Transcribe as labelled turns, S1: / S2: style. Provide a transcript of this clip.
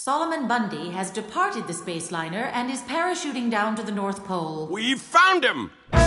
S1: Solomon Bundy has departed the space liner and is parachuting down to the North Pole.
S2: We've found him!